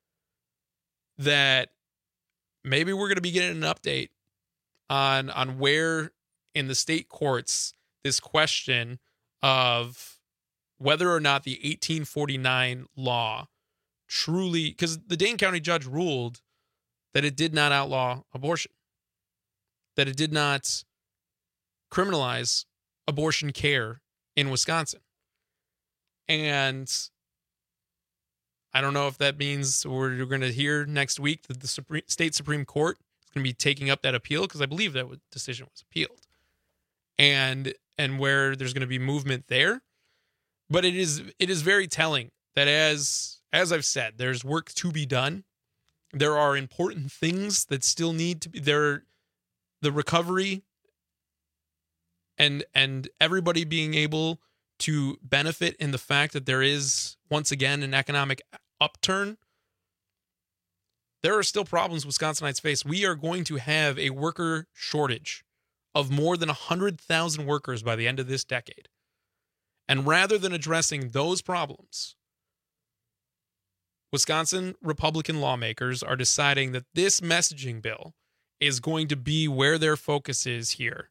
that maybe we're going to be getting an update on on where in the state courts this question of whether or not the eighteen forty-nine law truly, because the Dane County judge ruled that it did not outlaw abortion, that it did not criminalize abortion care in Wisconsin. And I don't know if that means we're going to hear next week that the Supreme, state Supreme Court is going to be taking up that appeal, because I believe that decision was appealed, and and where there's going to be movement there. But it is it is very telling that as as I've said, there's work to be done. There are important things that still need to be there. The recovery and and everybody being able to benefit in the fact that there is once again an economic upturn. There are still problems Wisconsinites face. We are going to have a worker shortage of more than one hundred thousand workers by the end of this decade. And rather than addressing those problems, Wisconsin Republican lawmakers are deciding that this messaging bill is going to be where their focus is here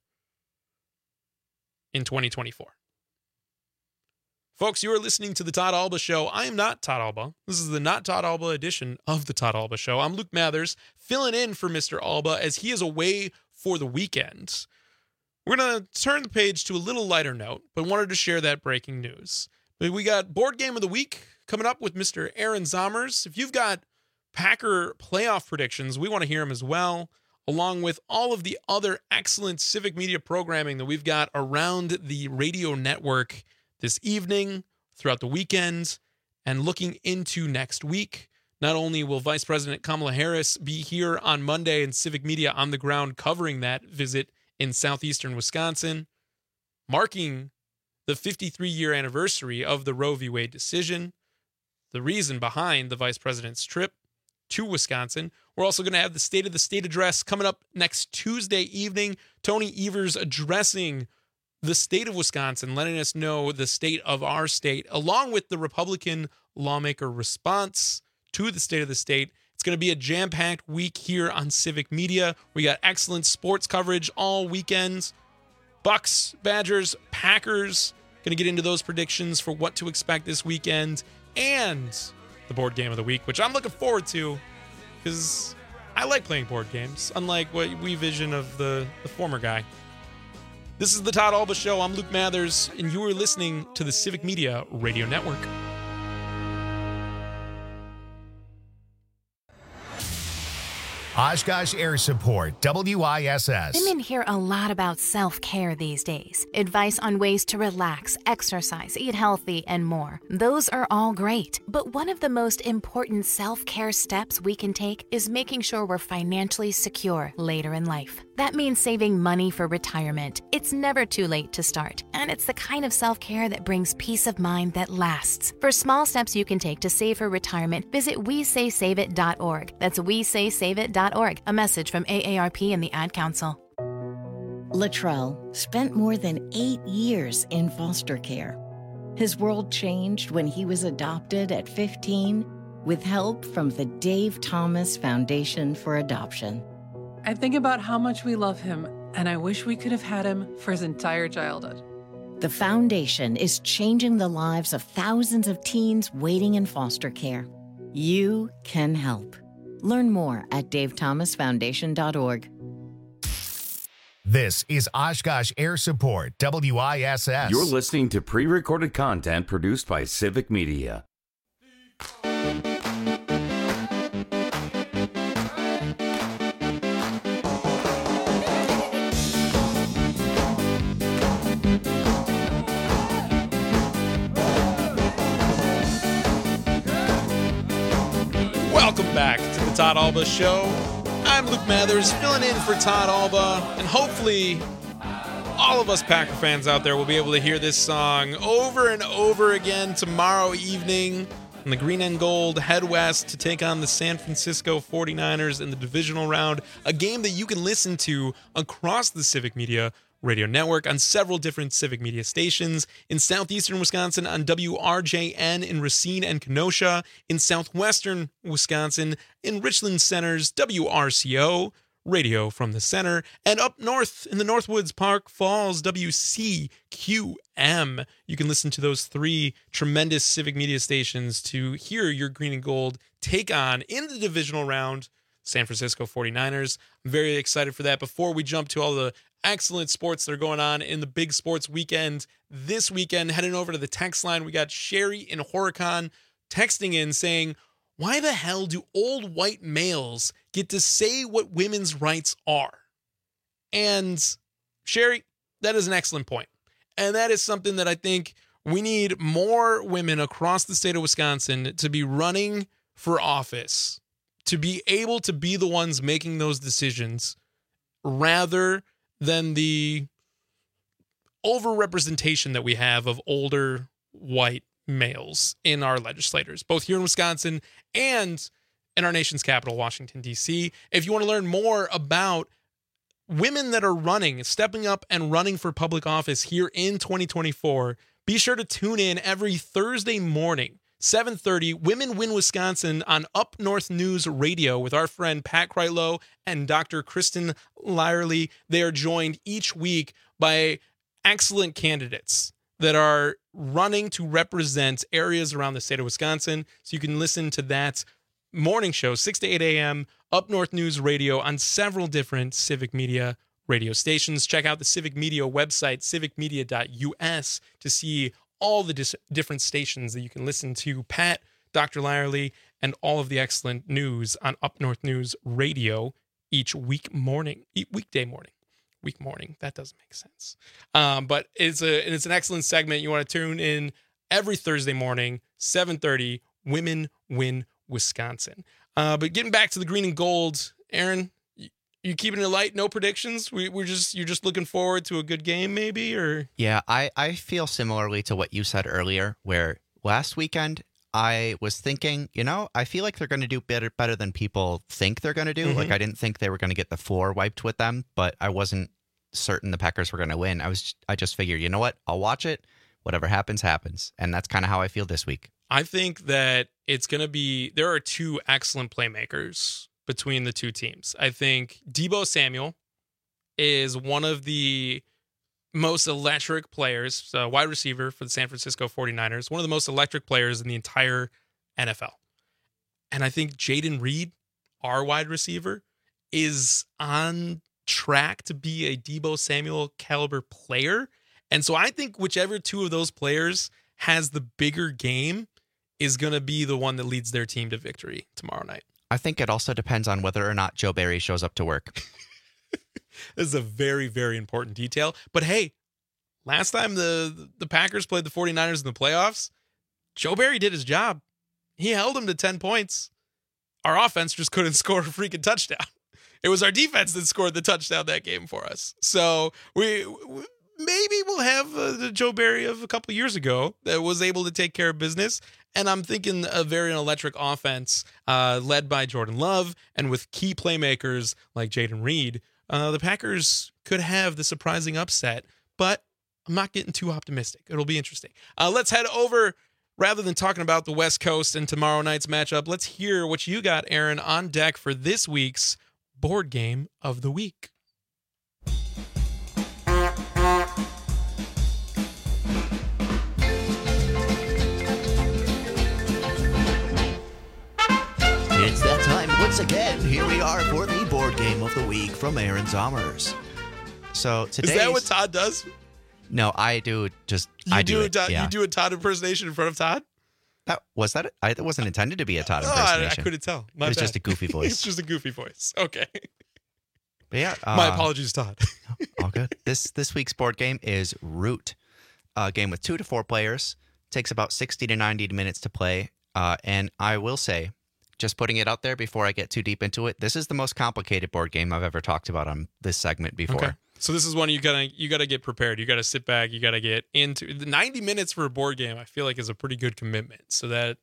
in twenty twenty-four. Folks, you are listening to the Todd Alba Show. I am not Todd Alba. This is the Not Todd Alba edition of the Todd Alba Show. I'm Luke Mathers, filling in for Mister Alba as he is away for the weekend. We're going to turn the page to a little lighter note, but wanted to share that breaking news. We got Board Game of the Week coming up with Mister Aaron Zommers. If you've got Packer playoff predictions, we want to hear them as well, along with all of the other excellent civic media programming that we've got around the radio network this evening, throughout the weekend, and looking into next week. Not only will Vice President Kamala Harris be here on Monday and Civic Media on the ground covering that visit in southeastern Wisconsin, marking the fifty-three-year anniversary of the Roe v. Wade decision, the reason behind the vice president's trip to Wisconsin. We're also going to have the State of the State address coming up next Tuesday evening. Tony Evers addressing the state of Wisconsin, letting us know the state of our state, along with the Republican lawmaker response to the State of the State. It's going to be a jam-packed week here on Civic Media. We got excellent sports coverage all weekend. Bucks, Badgers, Packers. Going to get into those predictions for what to expect this weekend, and the board game of the week, which I'm looking forward to because I like playing board games, unlike what we vision of the, the former guy. This is the Todd Alba Show. I'm Luke Mathers, and you are listening to the Civic Media Radio Network. Oshkosh Air Support, W I S S. Women hear a lot about self-care these days. Advice on ways to relax, exercise, eat healthy, and more. Those are all great. But one of the most important self-care steps we can take is making sure we're financially secure later in life. That means saving money for retirement. It's never too late to start, and it's the kind of self-care that brings peace of mind that lasts. For small steps you can take to save for retirement, visit we say save it dot org. That's we say save it dot org. A message from A A R P and the Ad Council. Latrell spent more than eight years in foster care. His world changed when he was adopted at fifteen with help from the Dave Thomas Foundation for Adoption. I think about how much we love him, and I wish we could have had him for his entire childhood. The foundation is changing the lives of thousands of teens waiting in foster care. You can help. Learn more at dave thomas foundation dot org. This is Oshkosh Air Support, W I S S. You're listening to pre-recorded content produced by Civic Media. Welcome back to the Todd Alba Show. I'm Luke Mathers, filling in for Todd Alba, and hopefully all of us Packer fans out there will be able to hear this song over and over again tomorrow evening when the Green and Gold head west to take on the San Francisco forty-niners in the divisional round, a game that you can listen to across the Civic Media Radio Network on several different Civic Media stations, in southeastern Wisconsin on W R J N in Racine and Kenosha, in southwestern Wisconsin in Richland Center's W R C O, Radio from the Center, and up north in the Northwoods Park Falls, W C Q M. You can listen to those three tremendous Civic Media stations to hear your Green and Gold take on, in the divisional round, San Francisco forty-niners. I'm very excited for that. Before we jump to all the excellent sports that are going on in the big sports weekend this weekend, heading over to the text line, we got Sherry in Horicon texting in saying, why the hell do old white males get to say what women's rights are? And Sherry, that is an excellent point. And that is something that I think we need more women across the state of Wisconsin to be running for office, to be able to be the ones making those decisions rather than the overrepresentation that we have of older white males in our legislators, both here in Wisconsin and in our nation's capital, Washington, D C. If you want to learn more about women that are running, stepping up and running for public office here in twenty twenty-four, be sure to tune in every Thursday morning, seven thirty, Women Win Wisconsin on Up North News Radio with our friend Pat Kreitlow and Doctor Kristen Lyerly. They are joined each week by excellent candidates that are running to represent areas around the state of Wisconsin. So you can listen to that morning show, six to eight a.m., Up North News Radio on several different Civic Media radio stations. Check out the Civic Media website, civic media dot u s, to see all the dis- different stations that you can listen to Pat, Doctor Lyerly, and all of the excellent news on Up North News Radio each week morning, each weekday morning. Week morning. That doesn't make sense. Um, but it's a it's an excellent segment. You want to tune in every Thursday morning, seven thirty, Women Win Wisconsin. Uh, but getting back to the Green and Gold, Aaron, you, you keeping it light? No predictions? We, we're just you're just looking forward to a good game, maybe? Or yeah, I, I feel similarly to what you said earlier, where last weekend I was thinking, you know, I feel like they're going to do better better than people think they're going to do. Mm-hmm. Like I didn't think they were going to get the floor wiped with them, but I wasn't certain the Packers were going to win. I was I just figured, you know what? I'll watch it. Whatever happens, happens. And that's kind of how I feel this week. I think that it's going to be, there are two excellent playmakers between the two teams. I think Deebo Samuel is one of the most electric players, so wide receiver for the San Francisco forty-niners, one of the most electric players in the entire N F L. And I think Jaden Reed, our wide receiver, is on track to be a Deebo Samuel caliber player. And so I think whichever two of those players has the bigger game is going to be the one that leads their team to victory tomorrow night. I think it also depends on whether or not Joe Barry shows up to work. This is a very, very important detail. But hey, last time the, the Packers played the 49ers in the playoffs, Joe Barry did his job. He held them to ten points. Our offense just couldn't score a freaking touchdown. It was our defense that scored the touchdown that game for us. So we, we maybe we'll have uh, the Joe Barry of a couple years ago that was able to take care of business. And I'm thinking a very electric offense uh, led by Jordan Love and with key playmakers like Jaden Reed. Uh, the Packers could have the surprising upset, but I'm not getting too optimistic. It'll be interesting. Uh, let's head over, rather than talking about the West Coast and tomorrow night's matchup, let's hear what you got, Aaron, on deck for this week's board game of the week. It's that time once again. Here we are for the board game of the week from Aaron Zomers. So today, is that what Todd does? No, I do just You I do, do a it. Todd, yeah. you do a Todd impersonation in front of Todd? That was that. I, it wasn't intended to be a Todd Oh, I, impersonation. I couldn't tell. My it was bad. just a goofy voice. It's just a goofy voice. Okay. But yeah, uh, My apologies, Todd. all good. This this week's board game is Root, a game with two to four players. Takes about sixty to ninety minutes to play. Uh, and I will say, just putting it out there before I get too deep into it, this is the most complicated board game I've ever talked about on this segment before. Okay. So this is one you gotta you gotta get prepared. You gotta sit back. You gotta get into the ninety minutes for a board game. I feel like is a pretty good commitment. So that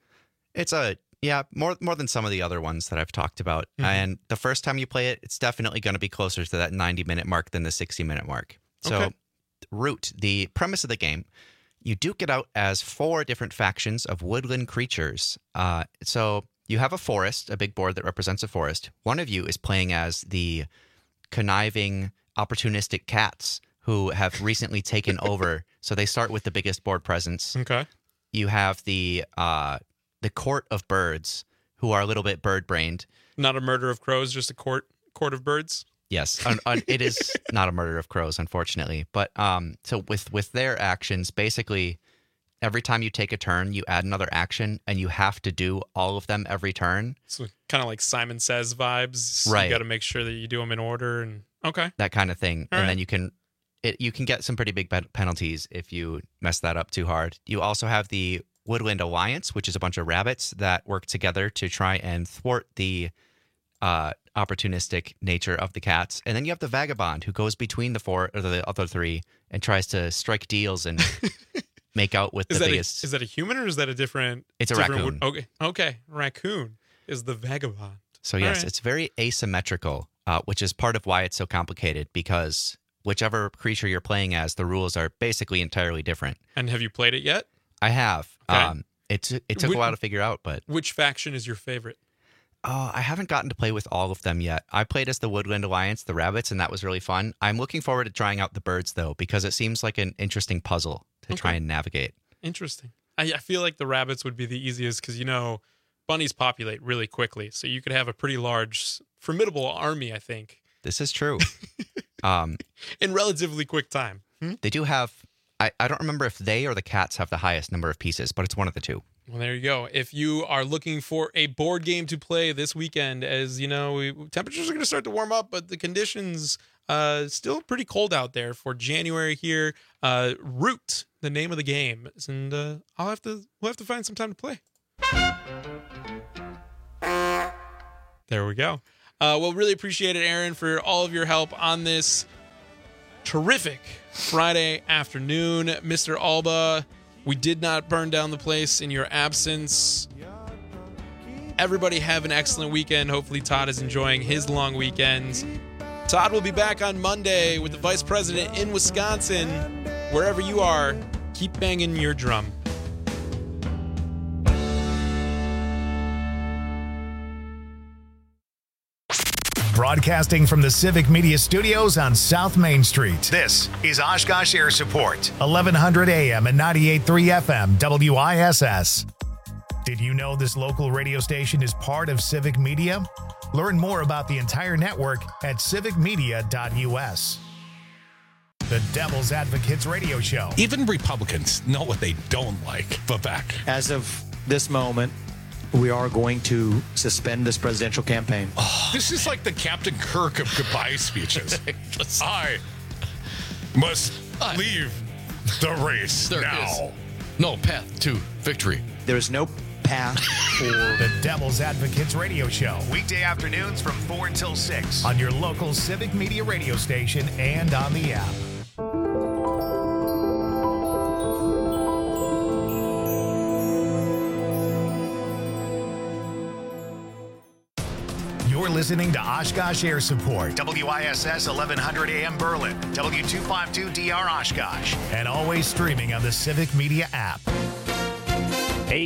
It's a yeah more more than some of the other ones that I've talked about. Mhm. And the first time you play it, it's definitely going to be closer to that ninety minute mark than the sixty minute mark. So, Okay. Root, the premise of the game, you duke it out as four different factions of woodland creatures. Uh, so you have a forest, a big board that represents a forest. One of you is playing as the conniving, opportunistic cats who have recently taken over. So they start with the biggest board presence. Okay. You have the uh, the court of birds, who are a little bit bird-brained. not a murder of crows, just a court court of birds. Yes, un, un, it is not a murder of crows, unfortunately. But um, so with with their actions, basically, every time you take a turn, you add another action, and you have to do all of them every turn. So kind of like Simon Says vibes. Right. You got to make sure that you do them in order, and okay, That kind of thing, All and right. then you can it you can get some pretty big pen- penalties if you mess that up too hard. You also have the Woodland Alliance, which is a bunch of rabbits that work together to try and thwart the uh, opportunistic nature of the cats. And then you have the Vagabond, who goes between the four or the other three and tries to strike deals and make out with is the that biggest. a, is that a human or is that a different? It's a different raccoon. word? Okay, okay, raccoon is the vagabond. So All yes, right. it's very asymmetrical, uh, which is part of why it's so complicated, because whichever creature you're playing as, the rules are basically entirely different. And have you played it yet? I have. Okay. Um, it, t- it took Which- a while to figure out, but Which faction is your favorite? uh, I haven't gotten to play with all of them yet. I played as the Woodland Alliance, the rabbits, and that was really fun. I'm looking forward to trying out the birds, though, because it seems like an interesting puzzle to try Okay. and navigate. Interesting. I, I feel like the rabbits would be the easiest because, you know, bunnies populate really quickly. So you could have a pretty large, formidable army, I think, This is true. um, in relatively quick time. Hmm? they do have, I, I don't remember if they or the cats have the highest number of pieces, but it's one of the two. Well, there you go. If you are looking for a board game to play this weekend, as you know, we, temperatures are going to start to warm up, but the conditions uh, still pretty cold out there for January here. Uh, Root, the name of the game, and uh, I'll have to we'll have to find some time to play. There we go. Uh, well, really appreciate it, Aaron, for all of your help on this terrific Friday afternoon. Mister Alba, we did not burn down the place in your absence. Everybody have an excellent weekend. Hopefully Todd is enjoying his long weekend. Todd will be back on Monday with the Vice President in Wisconsin. Wherever you are, keep banging your drum. Broadcasting from the Civic Media Studios on South Main Street. This is Oshkosh Air Support, eleven hundred A M and ninety-eight point three F M, W I S S. Did you know this local radio station is part of Civic Media? Learn more about the entire network at civic media dot U S. The Devil's Advocates Radio Show. Even Republicans know what they don't like. Vivek. As of this moment, we are going to suspend this presidential campaign. Oh, this is like the Captain Kirk of goodbye speeches. I must I, leave the race there now. Is no path to victory. There is no path for the Devil's Advocates Radio Show. Weekday afternoons from four until six on your local Civic Media radio station and on the app. You're listening to Oshkosh Air Support, W I S S eleven hundred A M Berlin, W two fifty-two D R Oshkosh, and always streaming on the Civic Media app.